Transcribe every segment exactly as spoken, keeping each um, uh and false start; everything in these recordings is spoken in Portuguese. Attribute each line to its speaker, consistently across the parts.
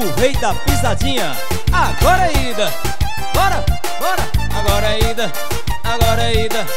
Speaker 1: o rei da pisadinha. Agora é ida, bora, bora. Agora é ida, agora é ida.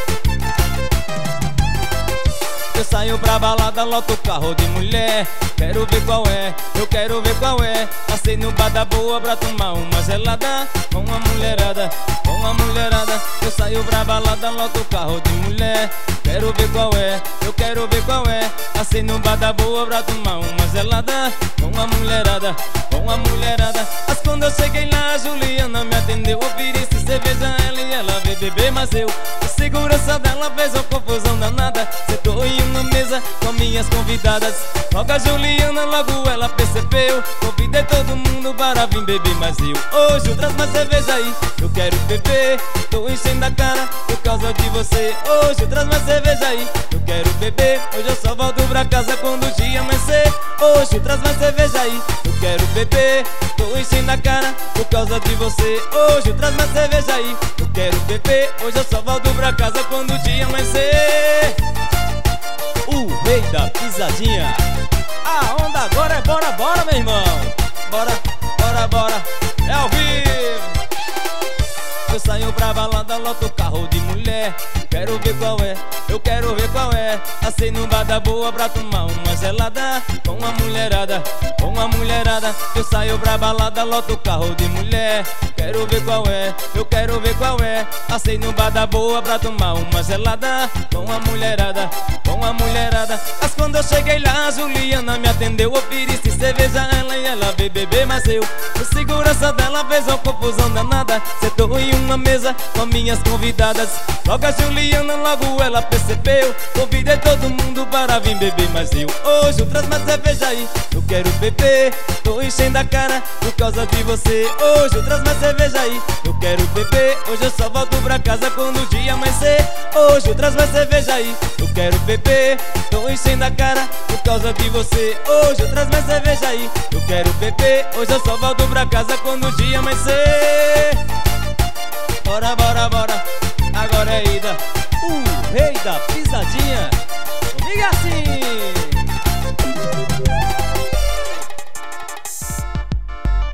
Speaker 1: Eu saio pra balada, loto o carro de mulher. Quero ver qual é, eu quero ver qual é. Passei no bar da boa pra tomar uma gelada com a mulherada, com a mulherada. Eu saio pra balada, loto o carro de mulher. Quero ver qual é, eu quero ver qual é. Passei no bar da boa pra tomar uma gelada com a mulherada, com a mulherada. Mas quando eu cheguei lá, a Juliana me atendeu. Ofereci cerveja a ela e ela veio beber, mas eu, a segurança dela fez uma confusão danada. Sentou em uma mesa com minhas convidadas. Logo a Juliana, logo ela percebeu. Convidei todo mundo para vir beber, mas eu, hoje eu traz mais cerveja aí, eu quero beber. Tô enchendo a cara por causa de você. Hoje eu traz mais cerveja aí, eu quero beber. Hoje eu só volto pra casa quando o dia amanhecer. Hoje eu traz mais cerveja aí, eu quero beber. Tô enchendo a cara por causa de você. Hoje eu traz mais cerveja aí, eu quero beber. Hoje eu só volto pra casa quando o dia amanhecer. O rei da pisadinha. A onda agora é bora, bora, meu irmão. Bora, bora, bora. É ao vivo. Eu saio pra balada, loto o carro de mulher. Quero ver qual é, eu quero ver qual é. Passei no bar da boa pra tomar uma gelada com a mulherada, com a mulherada. Eu saio pra balada, loto o carro de mulher. Quero ver qual é, eu quero ver qual é. Passei no bar da boa pra tomar uma gelada com a mulherada, com a mulherada. Mas quando eu cheguei lá, a Juliana me atendeu. Ofereci cerveja a ela e ela veio beber, mas eu, a segurança dela fez uma confusão danada. Sentou em uma mesa com minhas convidadas. Logo a Juliana, logo ela percebeu. Convidei todo mundo para vir beber, mas eu, hoje eu traz mais cerveja aí, eu quero beber. Tô enchendo a cara por causa de você. Hoje eu traz mais cerveja aí, eu quero beber. Hoje eu só volto pra casa quando o dia amanhecer. Hoje eu traz mais cerveja aí, eu quero beber. Tô enchendo a cara por causa de você. Hoje eu traz mais cerveja aí, eu quero beber. Hoje eu só volto pra casa quando o dia amanhecer. Bora, bora, bora, agora é ida. O rei da pisadinha. Comigo é assim.